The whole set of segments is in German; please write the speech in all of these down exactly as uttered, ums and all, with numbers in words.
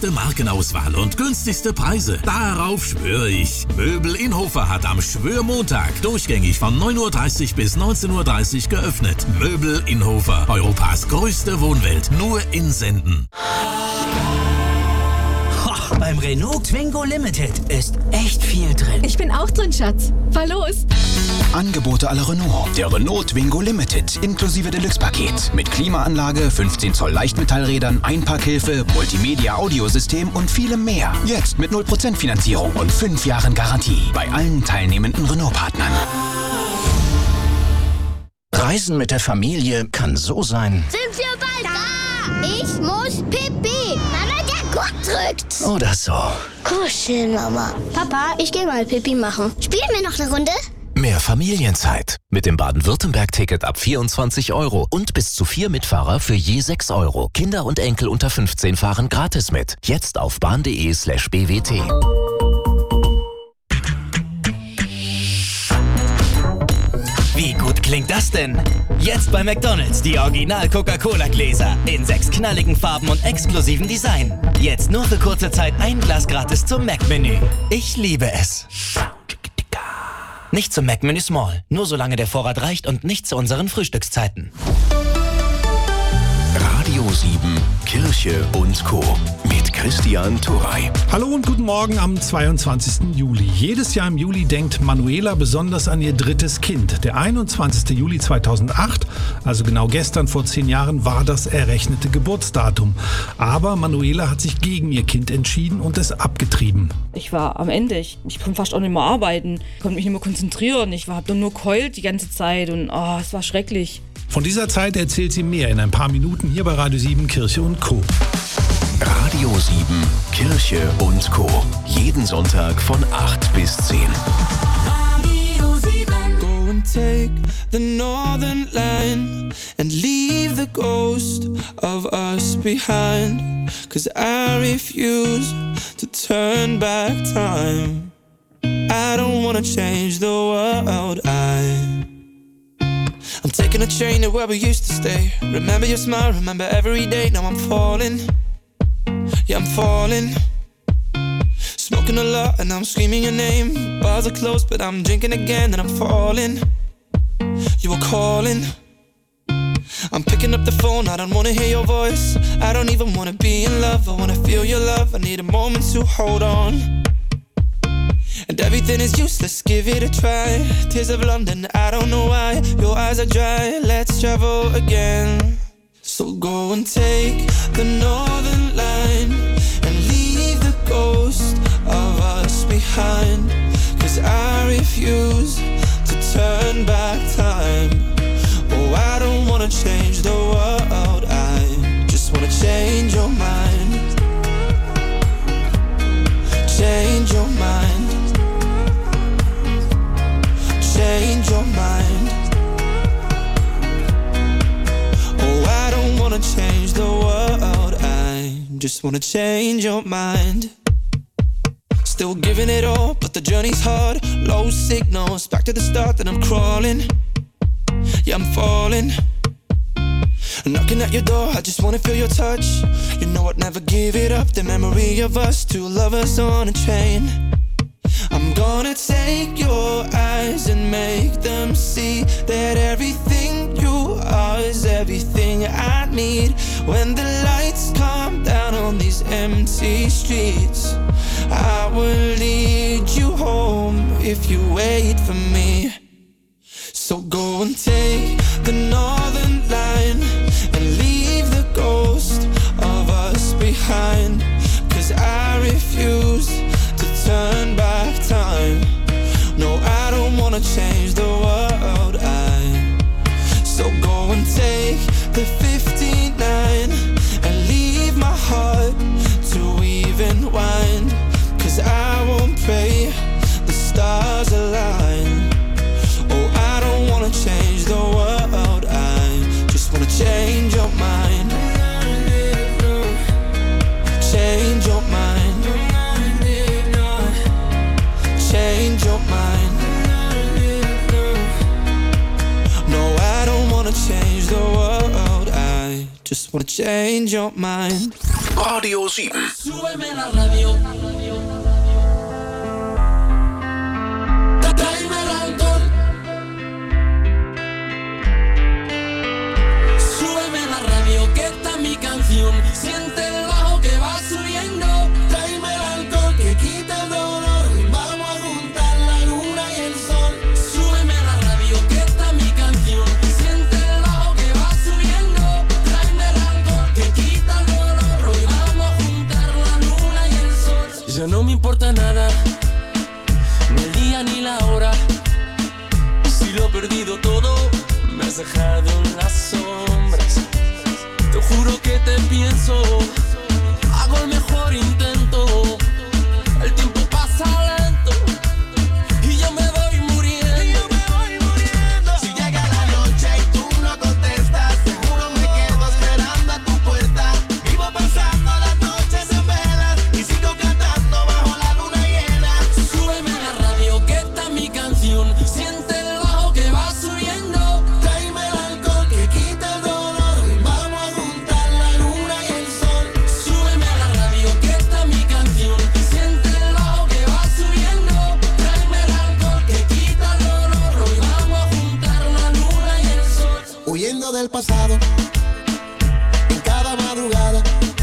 beste Markenauswahl und günstigste Preise. Darauf schwöre ich. Möbel Inhofer hat am Schwörmontag durchgängig von neun Uhr dreißig bis neunzehn Uhr dreißig geöffnet. Möbel Inhofer, Europas größte Wohnwelt, nur in Senden. Beim Renault Twingo Limited ist echt viel drin. Ich bin auch drin, Schatz. Fahr los. Angebote aller Renault. Der Renault Twingo Limited inklusive Deluxe-Paket. Mit Klimaanlage, fünfzehn Zoll Leichtmetallrädern, Einparkhilfe, Multimedia-Audiosystem und vielem mehr. Jetzt mit null Prozent Finanzierung und fünf Jahren Garantie. Bei allen teilnehmenden Renault-Partnern. Reisen mit der Familie kann so sein. Sind wir bald da? Ich muss pipi. Mama, der Gurt drückt. Oder so. Kuscheln, Mama. Papa, ich gehe mal pipi machen. Spielen wir noch eine Runde? Mehr Familienzeit. Mit dem Baden-Württemberg-Ticket ab vierundzwanzig Euro und bis zu vier Mitfahrer für je sechs Euro. Kinder und Enkel unter fünfzehn fahren gratis mit. Jetzt auf bahn.de slash bwt. Wie gut klingt das denn? Jetzt bei McDonald's die Original-Coca-Cola-Gläser in sechs knalligen Farben und exklusivem Design. Jetzt nur für kurze Zeit ein Glas gratis zum Mac-Menü. Ich liebe es. Nicht zum Mac-Menü Small, nur solange der Vorrat reicht und nicht zu unseren Frühstückszeiten. Radio sieben, Kirche und Co. mit Christian Turey. Hallo und guten Morgen am zweiundzwanzigsten Juli. Jedes Jahr im Juli denkt Manuela besonders an ihr drittes Kind. Der einundzwanzigsten Juli zweitausendacht, also genau gestern vor zehn Jahren, war das errechnete Geburtsdatum. Aber Manuela hat sich gegen ihr Kind entschieden und es abgetrieben. Ich war am Ende. Ich, ich konnte fast auch nicht mehr arbeiten. Ich konnte mich nicht mehr konzentrieren. Ich habe nur geheult die ganze Zeit und oh, es war schrecklich. Von dieser Zeit erzählt sie mehr in ein paar Minuten hier bei Radio sieben, Kirche und Co. Radio sieben, Kirche und Co. Jeden Sonntag von acht bis zehn. Radio sieben. Go and take the northern line and leave the ghost of us behind. Cause I refuse to turn back time. I don't wanna change the world. I I'm taking a train to where we used to stay. Remember your smile, remember every day. Now I'm falling, yeah I'm falling. Smoking a lot and I'm screaming your name. Bars are closed but I'm drinking again and I'm falling. You were calling. I'm picking up the phone, I don't wanna hear your voice. I don't even wanna be in love, I wanna feel your love. I need a moment to hold on. And everything is useless, give it a try. Tears of London, I don't know why. Your eyes are dry, let's travel again. So go and take the northern line and leave the ghost of us behind. Cause I refuse to turn back time. Oh, I don't wanna change the world, I just wanna change your mind. Change your mind. Change your mind. Oh, I don't wanna change the world, I just wanna change your mind. Still giving it all, but the journey's hard. Low signals, back to the start, then I'm crawling. Yeah, I'm falling. Knocking at your door, I just wanna feel your touch. You know I'd never give it up, the memory of us, two lovers on a train. I'm gonna take your eyes and make them see that everything you are is everything I need. When the lights come down on these empty streets, I will lead you home if you wait for me. So go and take the northern line and leave the ghost of us behind. Cause I refuse to turn back time. No, I don't wanna change the world, I So go and take the fifty-nine and leave my heart to even wind. Cause I won't pray the stars align. Oh, I don't wanna change the world, I just wanna change your mind. Change your mind. Change your mind. No, I don't wanna change the world, I just wanna change your mind. Radio sieben. Súbeme la radio. Tráeme el alcohol. Súbeme la radio, que esta es mi canción. Siente el bajo que va subiendo. Tráeme el alcohol que quita el dolor. Vamos a juntar la luna y el sol. Súbeme la radio, que esta es mi canción. Siente el bajo que va subiendo. Tráeme el alcohol que quita el dolor. Hoy vamos a juntar la luna y el sol. Ya no me importa nada, ni el día ni la hora. Si lo he perdido todo, me has dejado en las sombras. Te juro que te pienso, hago el mejor intento. El tiempo pasa lento y yo me voy muriendo. Y yo me voy muriendo. Si llega la noche y tú no contestas, seguro me quedo esperando a tu puerta. Vivo pasando las noches en velas y sigo cantando bajo la luna llena. Súbeme la radio, que esta es mi canción. Siente el bajo que va subiendo. Tráeme el alcohol que quita el dolor. Vamos a juntar la luna y el sol. Súbeme la radio, que esta es mi canción. Siente el bajo que va subiendo. Tráeme el alcohol que quita el dolor. Hoy vamos a juntar la luna y el sol. Huyendo del pasado, en cada madrugada,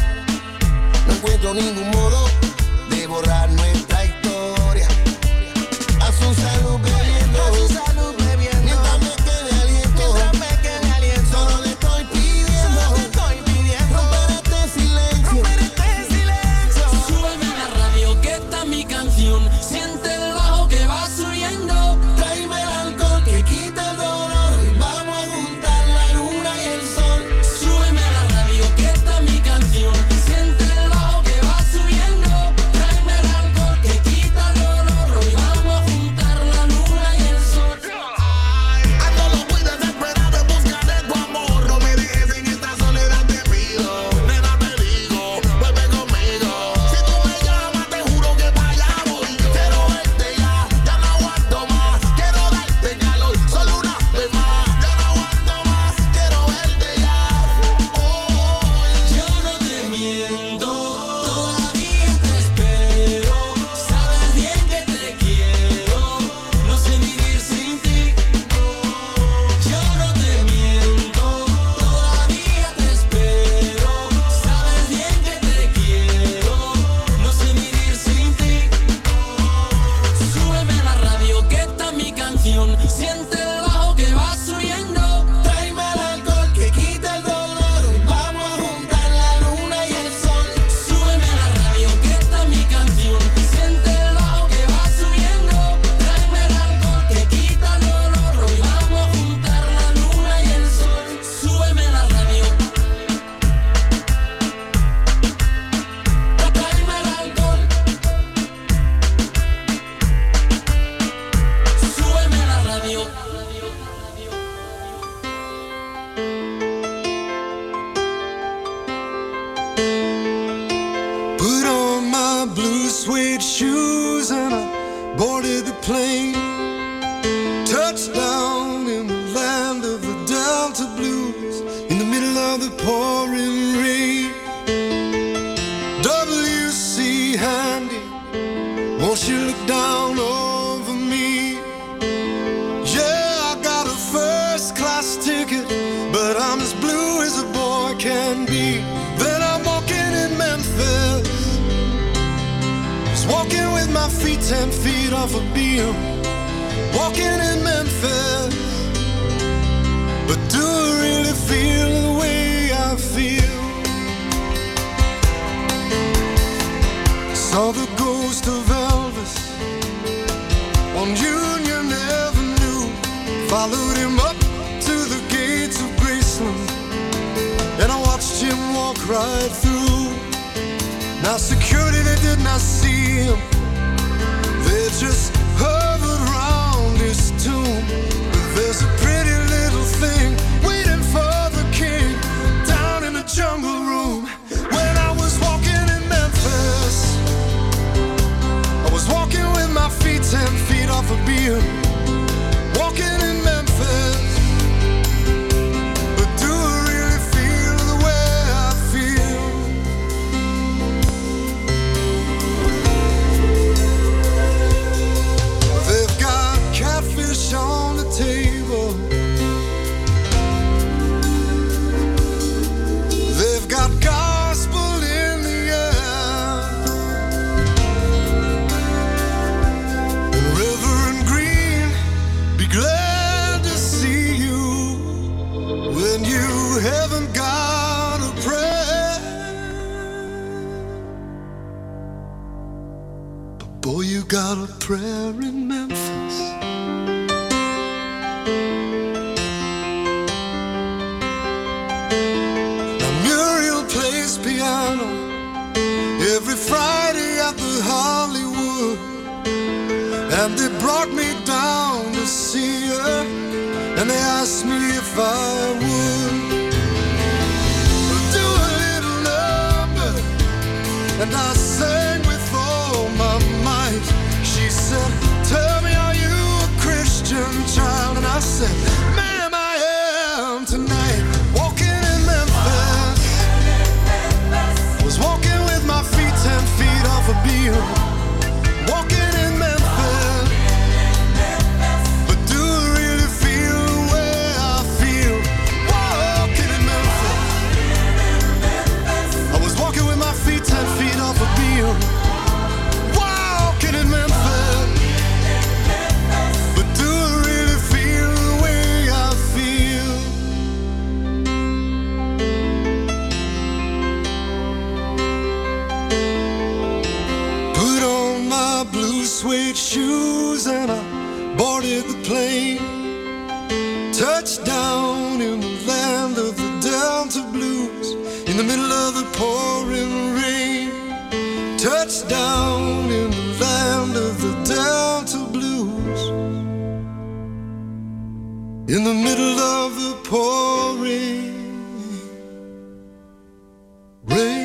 no encuentro ningún modo de borrar nuestra historia. A su salud bebiendo, a su salud bebiendo. Mientras me quede aliento, mientras me quede aliento. Solo le estoy pidiendo, solo le estoy pidiendo. Romper este silencio, romper este silencio. Súbeme la radio, que esta es mi canción. Siente el bajo que va subiendo. Tráeme el alcohol que quita el dolor. Vamos a juntar la luna y el sol. Súbeme la radio, que esta es mi canción. Siente el bajo que va subiendo. Tráeme el alcohol que quita el dolor. Hoy vamos a juntar la luna y el sol. Ando loco y desesperado en busca de tu amor. No me dejes en esta soledad, te pido. Nena, te digo, vuelve conmigo. Si tú me llamas, te juro que para allá voy yo. Quiero verte ya, ya no aguanto más. Quiero darte calor, solo una vez más. Ya no aguanto más, quiero verte ya. Oh, yo no te miento, todavía te espero. Sabes bien que te quiero, no sé vivir sin ti. Yo no te miento, todavía te espero. Sabes bien que te quiero, no sé vivir sin ti. Súbeme la radio, que esta es mi canción. Siente el bajo que va subiendo. Tráeme el alcohol que quita el dolor. Vamos a juntar la luna y el sol. Súbeme la radio, que esta es mi canción. Siente el bajo que va subiendo. Tráeme el alcohol que quita el dolor. Hoy vamos a juntar la luna y el sol. Súbeme la radio. Tráeme el alcohol. Súbeme la radio. Put on my blue suede shoes and I boarded the plane. Touchdown in the land of the Delta Blues, in the middle of the pouring rain. W C Handy, won't you look down over me? Yeah, I got a first class ticket, but I'm as blue as a boy can be. Then I'm walking in Memphis, just walking with my feet ten feet off a beam. Walking in Memphis, but do I really feel the way I feel? Saw the ghost of Elvis on Union Avenue. Followed him up to the gates of Graceland, and I watched him walk right through. Now security, they did not see him, they just hovered round his tomb. But there's a pretty little thing waiting for the king down in the jungle room. When I was walking in Memphis, I was walking with my feet ten feet off a beam. Walking in Memphis, but do I really feel the way I feel? brought me down to see her, and they asked me if I would do a little number, and I sang with all my might. She said, tell me, are you a Christian child? And I said, ma'am, I am tonight. Walking in Memphis, was walking with my feet ten feet off a beam. Walking in Memphis, but do I really feel the way I feel? Walking in Memphis, I was walking with my feet ten feet off a beam. Walking in Memphis, but do I really feel the way I feel? Put on my blue suede shoes and I boarded the plane. Touched down in the land of the Delta Blues, in the middle of the pouring rain. Touched down in the land of the Delta Blues, in the middle of the pouring rain.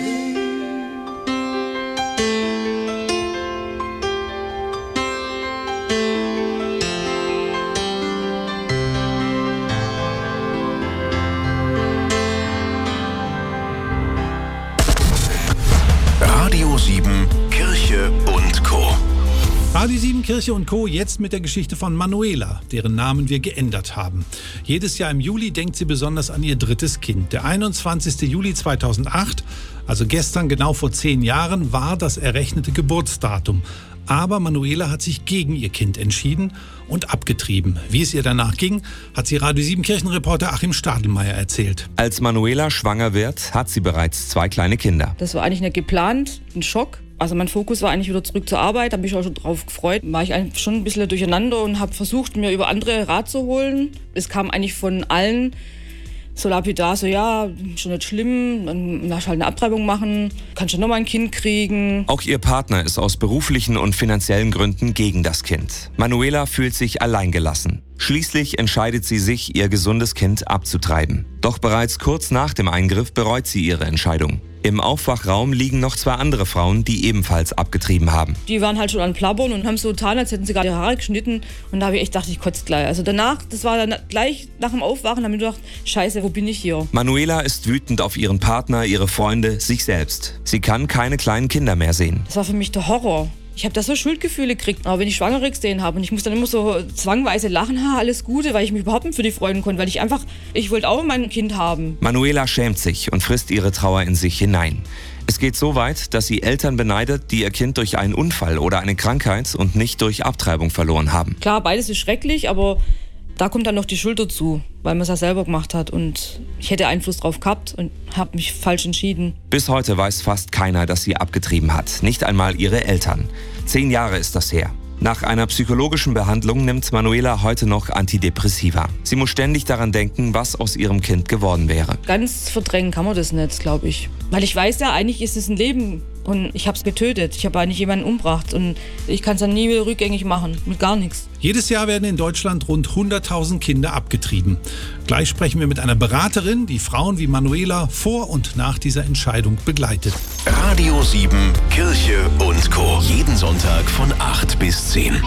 Radio sieben, Kirche und Co. Radio sieben, Kirche und Co. Jetzt mit der Geschichte von Manuela, deren Namen wir geändert haben. Jedes Jahr im Juli denkt sie besonders an ihr drittes Kind. Der einundzwanzigsten Juli zweitausendacht, also gestern genau vor zehn Jahren, war das errechnete Geburtsdatum. Aber Manuela hat sich gegen ihr Kind entschieden und abgetrieben. Wie es ihr danach ging, hat sie Radio sieben Kirchenreporter Achim Stadelmeier erzählt. Als Manuela schwanger wird, hat sie bereits zwei kleine Kinder. Das war eigentlich nicht geplant, ein Schock. Also mein Fokus war eigentlich wieder zurück zur Arbeit, da habe ich auch schon drauf gefreut. War ich eigentlich schon ein bisschen durcheinander und habe versucht, mir über andere Rat zu holen. Es kam eigentlich von allen so lapidar, so ja, schon nicht schlimm, dann lass halt eine Abtreibung machen, kannst du nochmal ein Kind kriegen. Auch ihr Partner ist aus beruflichen und finanziellen Gründen gegen das Kind. Manuela fühlt sich alleingelassen. Schließlich entscheidet sie sich, ihr gesundes Kind abzutreiben. Doch bereits kurz nach dem Eingriff bereut sie ihre Entscheidung. Im Aufwachraum liegen noch zwei andere Frauen, die ebenfalls abgetrieben haben. Die waren halt schon an Plappern und haben so getan, als hätten sie gerade ihre Haare geschnitten. Und da habe ich echt gedacht, ich kotze gleich. Also danach, das war dann gleich nach dem Aufwachen, habe ich gedacht, scheiße, wo bin ich hier? Manuela ist wütend auf ihren Partner, ihre Freunde, sich selbst. Sie kann keine kleinen Kinder mehr sehen. Das war für mich der Horror. Ich habe da so Schuldgefühle gekriegt, aber wenn ich Schwangere gesehen habe und ich muss dann immer so zwangweise lachen, ha, alles Gute, weil ich mich überhaupt nicht für die freuen konnte, weil ich einfach, ich wollte auch mein Kind haben. Manuela schämt sich und frisst ihre Trauer in sich hinein. Es geht so weit, dass sie Eltern beneidet, die ihr Kind durch einen Unfall oder eine Krankheit und nicht durch Abtreibung verloren haben. Klar, beides ist schrecklich, aber da kommt dann noch die Schuld dazu, weil man es ja selber gemacht hat und ich hätte Einfluss drauf gehabt und habe mich falsch entschieden. Bis heute weiß fast keiner, dass sie abgetrieben hat, nicht einmal ihre Eltern. Zehn Jahre ist das her. Nach einer psychologischen Behandlung nimmt Manuela heute noch Antidepressiva. Sie muss ständig daran denken, was aus ihrem Kind geworden wäre. Ganz verdrängen kann man das nicht, glaube ich. Weil ich weiß ja, eigentlich ist es ein Leben und ich habe es getötet. Ich habe eigentlich jemanden umgebracht und ich kann es dann nie wieder rückgängig machen, mit gar nichts. Jedes Jahr werden in Deutschland rund hunderttausend Kinder abgetrieben. Gleich sprechen wir mit einer Beraterin, die Frauen wie Manuela vor und nach dieser Entscheidung begleitet. Radio sieben, Kirche und Co. Jeden Sonntag von acht bis zehn.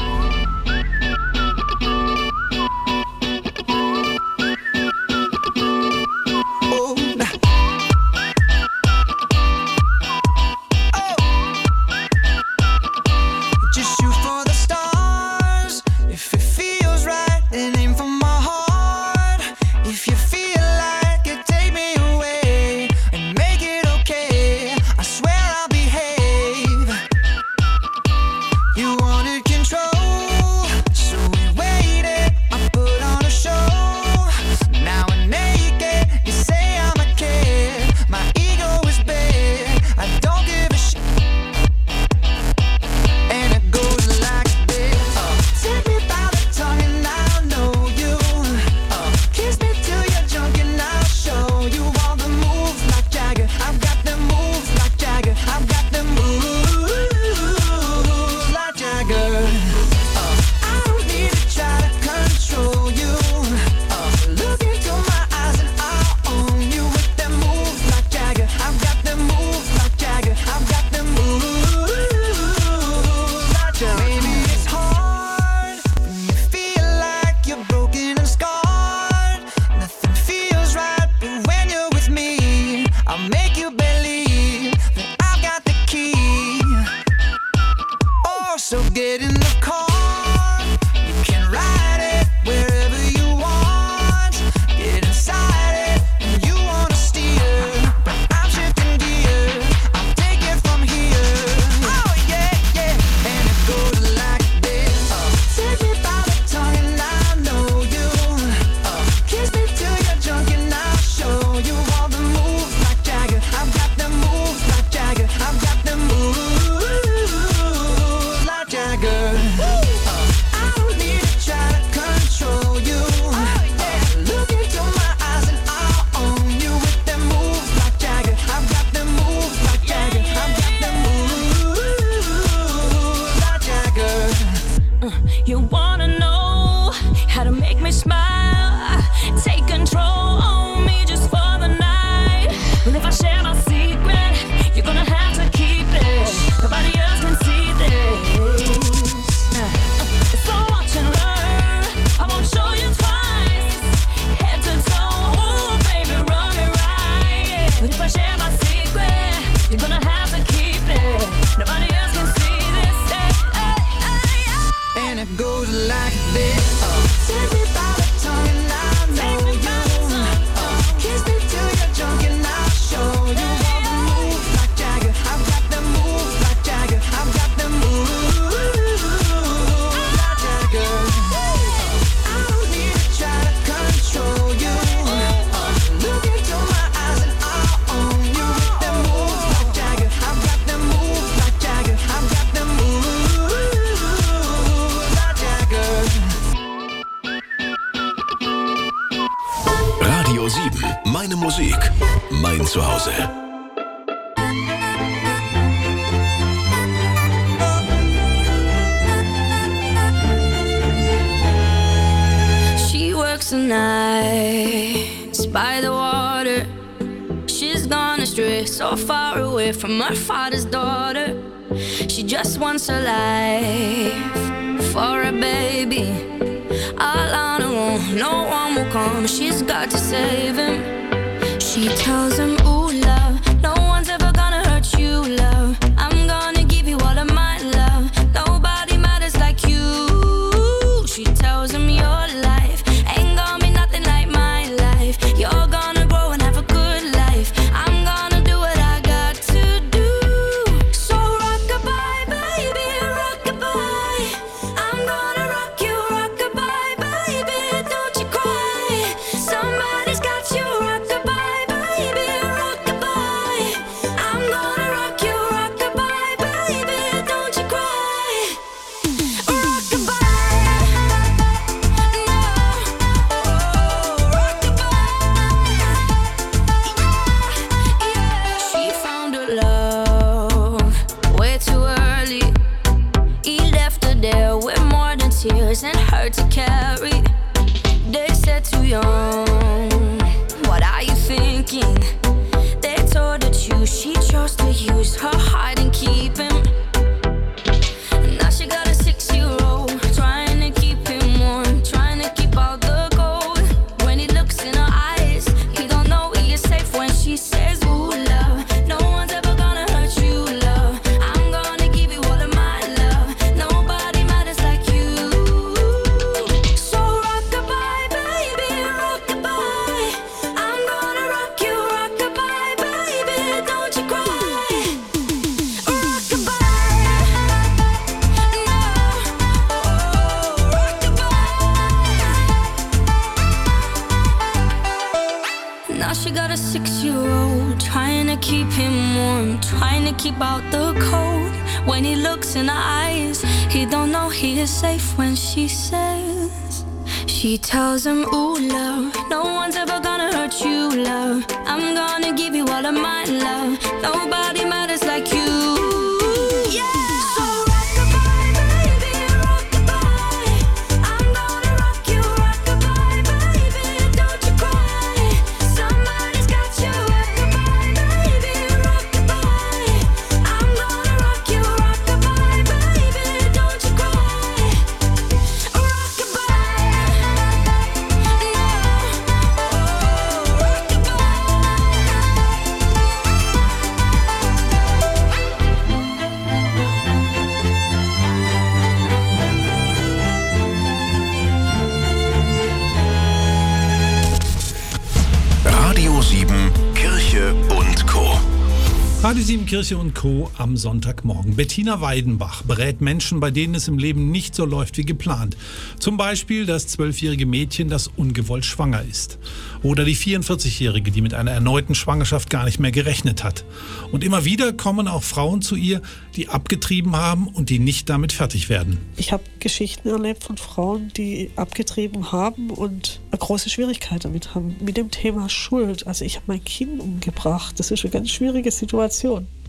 You wanted control. how to make me smile. Take control on me just for the night. Well, if I share my secret, you're gonna have to keep it. Nobody else can see this. So watch and learn. I won't show you twice. Head to toe, ooh, baby, run it right. But if I share my secret, you're gonna have to keep it. Nobody else can see this. Hey, hey, hey, hey. And it goes like this. Take me by the tongue and I know you. Kiss me till you're drunk and I'll show you all the moves like Jagger. I've got them moves like Jagger. I've got them moves like Jagger. I don't need to try to control you. Look into my eyes and I'll own you with them moves like Jagger. I've got them moves like Jagger. I've got them moves like Jagger. Radio sieben, meine Musik, mein Zuhause. She works the nights by the water. She's gone astray, so far away from her father's daughter. She just wants a life for a baby. All on her own, no one will come. She's got to save him. She tells him, ooh, love, no one's ever gonna hurt you, love. I'm gonna give you all of my love. Nobody matters like you. She tells him your life ain't gonna be nothing like my life. You're gonna grow and have a good life. I'm gonna do what I got to do. So rock-a-bye, baby, rock-a-bye. I'm gonna rock you, rock-a-bye, baby, don't you cry. Somebody's got you, rock-a-bye, baby, rock-a-bye. I'm gonna rock you, rock-a-bye, baby, don't you cry. Rock-a-bye. She found her love way too early. He left her there with more than tears and hurt to carry. They said too young, what are you thinking? They told her choose, she chose to use her heart and keep him. Now she got a six-year-old, trying to keep him warm, trying to keep out the cold. When he looks in her eyes, he don't know he is safe when she says, ooh, love, no one's ever gonna hurt you, love. I'm gonna give you all of my love. Nobody matters like you. So rock-a-bye, baby, rock-a-bye. I'm gonna rock you, rock-a-bye, baby, don't you cry. Rock-a-bye. Now she got a six-year-old, trying to keep him warm, trying to keep out the cold. When he looks in her eyes, he don't know he is safe when she says. She tells him, ooh, love, no one's ever gonna hurt you, love. I'm gonna give you all of my love. Nobody matters like you. Yeah. So rock-a-bye, baby, rock-a-bye. I'm gonna rock you, rock-a-bye, baby, don't you cry. Somebody's got you, rock-a-bye, baby, rock-a-bye. I'm gonna rock you, rock-a-bye, baby, don't you cry. Rock-a-bye. Radio sieben, Kirche und Co. Radio sieben Kirche und Co. am Sonntagmorgen. Bettina Weidenbach berät Menschen, bei denen es im Leben nicht so läuft wie geplant. Zum Beispiel das zwölfjährige Mädchen, das ungewollt schwanger ist. Oder die vierundvierzigjährige, die mit einer erneuten Schwangerschaft gar nicht mehr gerechnet hat. Und immer wieder kommen auch Frauen zu ihr, die abgetrieben haben und die nicht damit fertig werden. Ich habe Geschichten erlebt von Frauen, die abgetrieben haben und eine große Schwierigkeit damit haben. Mit dem Thema Schuld. Also ich habe mein Kind umgebracht. Das ist eine ganz schwierige Situation.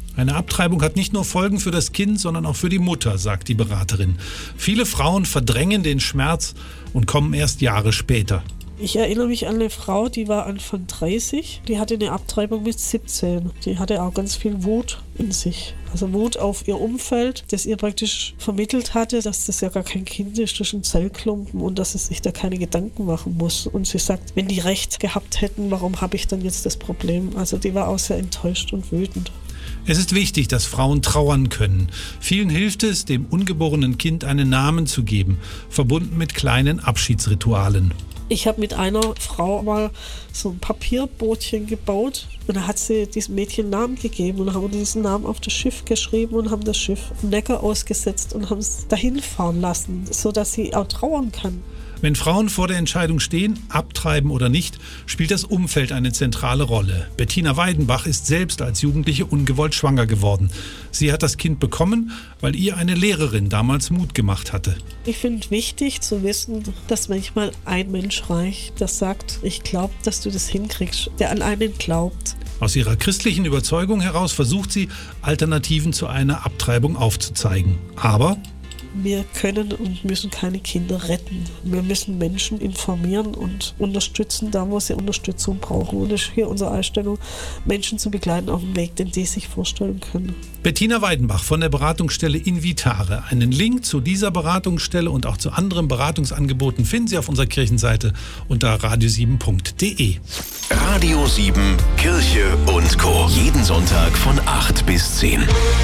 Eine Abtreibung hat nicht nur Folgen für das Kind, sondern auch für die Mutter, sagt die Beraterin. Viele Frauen verdrängen den Schmerz und kommen erst Jahre später. Ich erinnere mich an eine Frau, die war Anfang dreißig, die hatte eine Abtreibung mit siebzehn. Die hatte auch ganz viel Wut in sich. Also Wut auf ihr Umfeld, das ihr praktisch vermittelt hatte, dass das ja gar kein Kind ist, das ist ein Zellklumpen und dass sie sich da keine Gedanken machen muss. Und sie sagt, wenn die recht gehabt hätten, warum habe ich dann jetzt das Problem? Also die war auch sehr enttäuscht und wütend. Es ist wichtig, dass Frauen trauern können. Vielen hilft es, dem ungeborenen Kind einen Namen zu geben, verbunden mit kleinen Abschiedsritualen. Ich habe mit einer Frau mal so ein Papierbootchen gebaut und da hat sie diesem Mädchen einen Namen gegeben und dann haben wir diesen Namen auf das Schiff geschrieben und haben das Schiff am Neckar ausgesetzt und haben es dahin fahren lassen, sodass sie auch trauern kann. Wenn Frauen vor der Entscheidung stehen, abtreiben oder nicht, spielt das Umfeld eine zentrale Rolle. Bettina Weidenbach ist selbst als Jugendliche ungewollt schwanger geworden. Sie hat das Kind bekommen, weil ihr eine Lehrerin damals Mut gemacht hatte. Ich finde wichtig zu wissen, dass manchmal ein Mensch reicht, das sagt, ich glaube, dass du das hinkriegst, der an einen glaubt. Aus ihrer christlichen Überzeugung heraus versucht sie, Alternativen zu einer Abtreibung aufzuzeigen. Aber wir können und müssen keine Kinder retten. Wir müssen Menschen informieren und unterstützen, da wo sie Unterstützung brauchen. Und es ist hier unsere Einstellung, Menschen zu begleiten auf dem Weg, den die sich vorstellen können. Bettina Weidenbach von der Beratungsstelle Invitare. Einen Link zu dieser Beratungsstelle und auch zu anderen Beratungsangeboten finden Sie auf unserer Kirchenseite unter radio sieben punkt de. Radio sieben, Kirche und Co. Jeden Sonntag von acht bis zehn.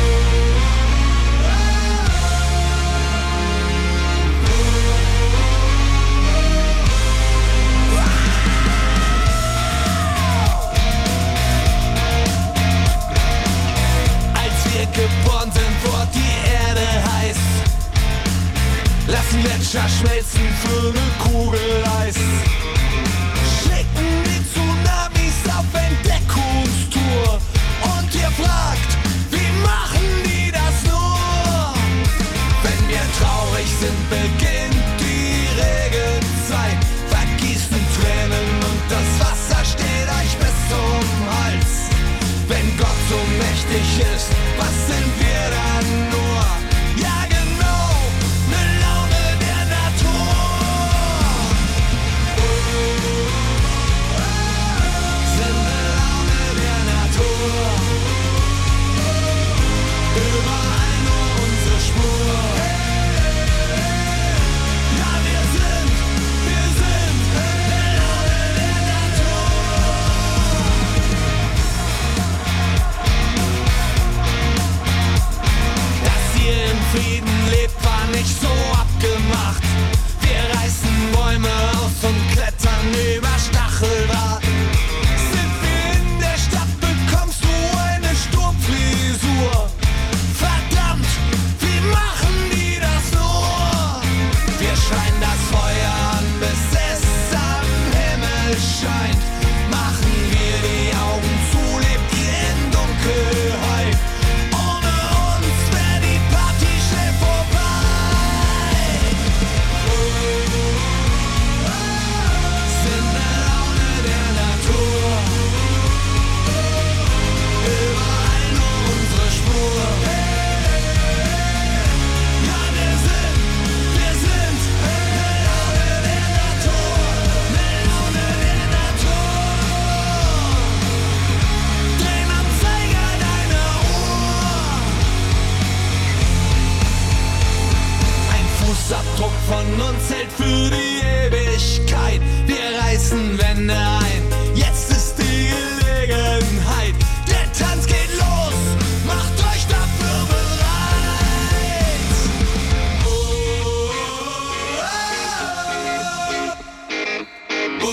Geboren sind, wurde die Erde heiß. Lassen Gletscher schmelzen für eine Kugel Eis. Schicken die Tsunamis auf Entdeckungstour. Und ihr fragt, wie machen die das nur? Wenn wir traurig sind, beginnt die Regenzeit. Vergießen Tränen und das Wasser steht euch bis zum Hals. Wenn Gott so mächtig ist, was sind wir dann nur? Ja genau, ne Laune der Natur. Sind ne Laune der Natur. Überall nur unsere Spur. Ja, wir sind, wir sind ne Laune der Natur. Frieden lebt, war nicht so abgemacht. Wir reißen Bäume aus und klettern über Stacheldraht. Sind wir in der Stadt, bekommst du eine Sturmfrisur. Verdammt, wie machen die das nur? Wir schreien das Feuer an, bis es am Himmel scheint. Machen wir die Augen zu, lebt ihr in Dunkelheit. Fußabdruck von uns hält für die Ewigkeit. Wir reißen Wände ein, jetzt ist die Gelegenheit. Der Tanz geht los, macht euch dafür bereit. Oh, oh, oh,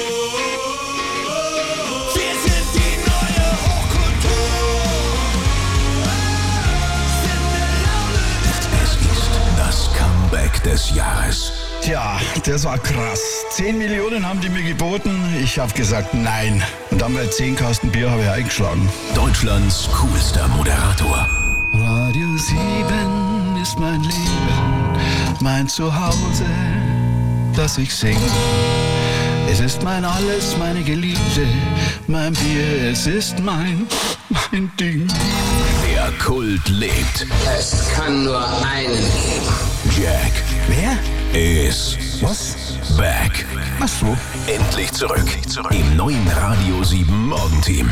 oh. Wir sind die neue Hochkultur. Sind ne Laune der Es ist das Comeback des Jahres. Tja, das war krass. Zehn Millionen haben die mir geboten. Ich habe gesagt, nein. Und dann bei zehn Kasten Bier habe ich eingeschlagen. Deutschlands coolster Moderator. Radio sieben ist mein Leben, mein Zuhause, das ich sing. Es ist mein Alles, meine Geliebte, mein Bier, es ist mein, mein Ding. Kult lebt. Es kann nur einen geben. Jack. Wer? Is. Was? Back. Ach so. Endlich zurück. Im neuen Radio sieben Morgenteam.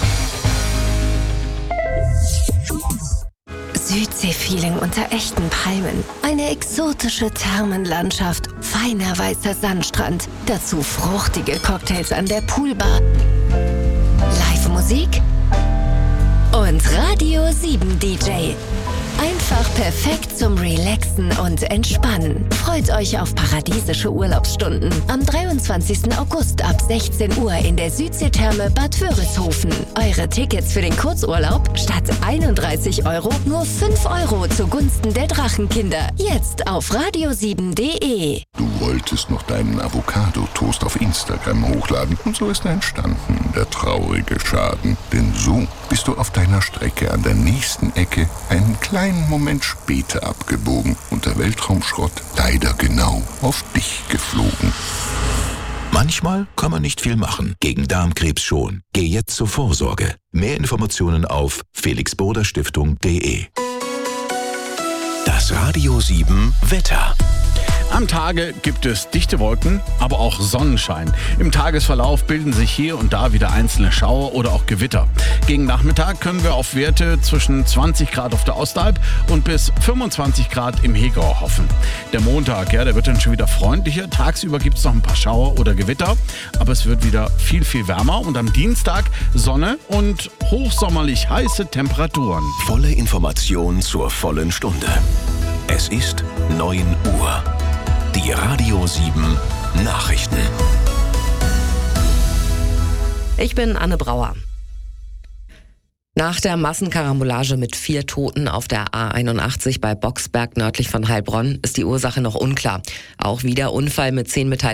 Südsee-Feeling unter echten Palmen. Eine exotische Thermenlandschaft. Feiner weißer Sandstrand. Dazu fruchtige Cocktails an der Poolbar. Live-Musik und Radio sieben D J. Einfach perfekt zum Relaxen und Entspannen. Freut euch auf paradiesische Urlaubsstunden. Am dreiundzwanzigsten August ab sechzehn Uhr in der Südseetherme Bad Wörishofen. Eure Tickets für den Kurzurlaub statt einunddreißig Euro nur fünf Euro zugunsten der Drachenkinder. Jetzt auf radio sieben punkt de. Du wolltest noch deinen Avocado-Toast auf Instagram hochladen und so ist entstanden der traurige Schaden. Denn so bist du auf deiner Strecke an der nächsten Ecke einen kleinen Moment später abgebogen und der Weltraumschrott leider genau auf dich geflogen. Manchmal kann man nicht viel machen, gegen Darmkrebs schon. Geh jetzt zur Vorsorge. Mehr Informationen auf felixboder-stiftung punkt de. Das Radio sieben Wetter. Am Tage gibt es dichte Wolken, aber auch Sonnenschein. Im Tagesverlauf bilden sich hier und da wieder einzelne Schauer oder auch Gewitter. Gegen Nachmittag können wir auf Werte zwischen zwanzig Grad auf der Ostalb und bis fünfundzwanzig Grad im Hegau hoffen. Der Montag, ja, der wird dann schon wieder freundlicher. Tagsüber gibt es noch ein paar Schauer oder Gewitter, aber es wird wieder viel, viel wärmer. Und am Dienstag Sonne und hochsommerlich heiße Temperaturen. Volle Information zur vollen Stunde. Es ist neun Uhr. Die Radio sieben Nachrichten. Ich bin Anne Brauer. Nach der Massenkarambolage mit vier Toten auf der A einundachtzig bei Boxberg nördlich von Heilbronn ist die Ursache noch unklar. Auch wie der Unfall mit zehn Beteiligten